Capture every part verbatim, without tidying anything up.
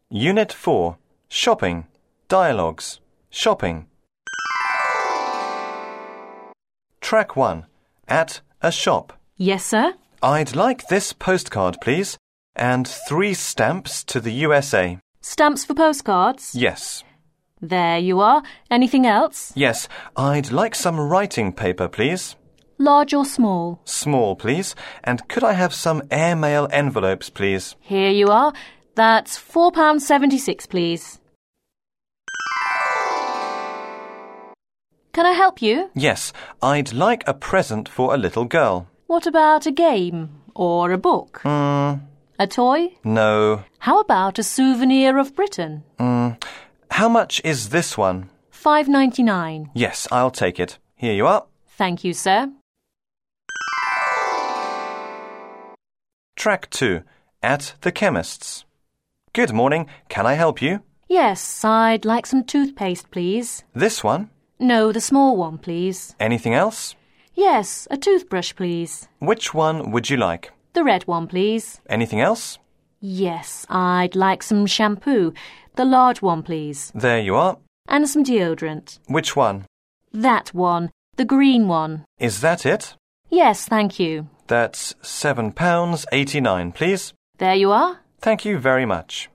Unit four. Shopping. Dialogues. Shopping. Track one. At a shop. Yes, sir. I'd like this postcard, please, and three stamps to the U S A. Stamps for postcards? Yes. There you are. Anything else? Yes, I'd like some writing paper, please. Large or small? Small, please. And could I have some airmail envelopes, please? Here you are. That's four pounds seventy-six, please. Can I help you? Yes, I'd like a present for a little girl. What about a game or a book? Mm, A toy? no. How about a souvenir of Britain? Mm, how much is this one? five ninety-nine. Yes, I'll take it. Here you are. Thank you, sir. Track two. At the chemist's. Good morning. Can I help you? Yes, I'd like some toothpaste, please. This one? No, the small one, please. Anything else? Yes, a toothbrush, please. Which one would you like? The red one, please. Anything else? Yes, I'd like some shampoo. The large one, please. There you are. And some deodorant. Which one? That one. The green one. Is that it? Yes, thank you. That's seven pounds eighty-nine, please. There you are. Thank you very much.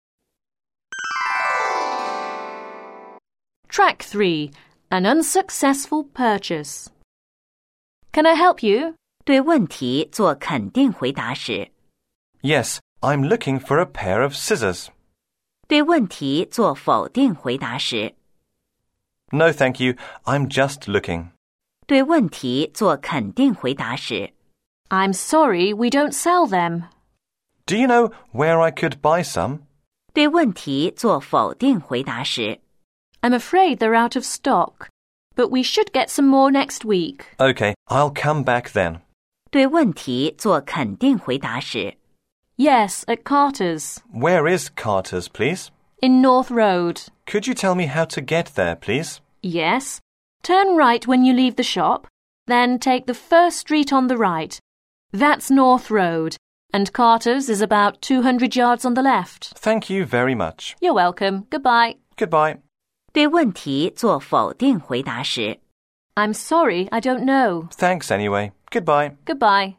Track three. An unsuccessful purchase. Can I help you? 对问题做肯定回答时， Yes, I'm looking for a pair of scissors. 对问题做否定回答时， No, thank you. I'm just looking. 对问题做肯定回答时， I'm sorry, we don't sell them. Do you know where I could buy some? 对问题做否定回答时， I'm afraid they're out of stock, but we should get some more next week. Okay, I'll come back then. 对问题做肯定回答时， Yes, at Carter's, Where is Carter's, please? in North Road. Could you tell me how to get there, please? Yes. Turn right when you leave the shop, then take the first street on the right. That's North Road, and Carter's is about two hundred yards on the left. Thank you very much. You're welcome. Goodbye. Goodbye. 对问题做否定回答时， I'm sorry, I don't know. Thanks anyway. Goodbye. Goodbye.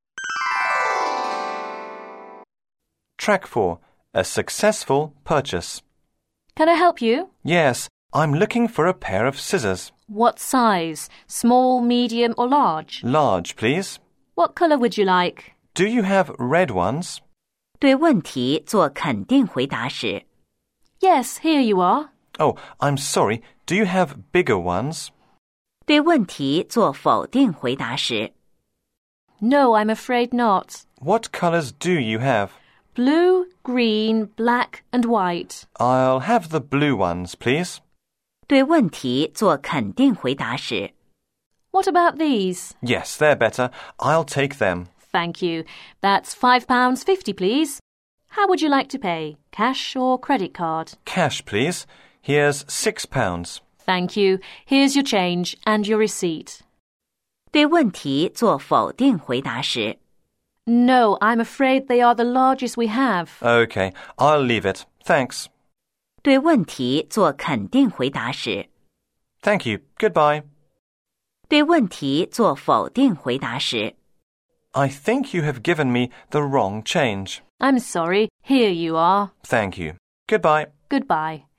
Track four. A successful purchase. Can I help you? Yes, I'm looking for a pair of scissors. What size? Small, medium, or large? Large, please. What colour would you like? Do you have red ones? 对问题做肯定回答时， Yes, here you are. Oh, I'm sorry. Do you have bigger ones? 对问题做否定回答时， No, I'm afraid not. What colours do you have? Blue, green, black, and white. I'll have the blue ones, please. 对问题做肯定回答时， What about these? Yes, they're better. I'll take them. Thank you. That's five pounds fifty, please. How would you like to pay? Cash or credit card? Cash, please. Here's six pounds. Thank you. Here's your change and your receipt. 对问题做否定回答时， No, I'm afraid they are the largest we have. Okay, I'll leave it. Thanks. 对问题做肯定回答时， Thank you. Goodbye. 对问题做否定回答时， I think you have given me the wrong change. I'm sorry. Here you are. Thank you. Goodbye. Goodbye.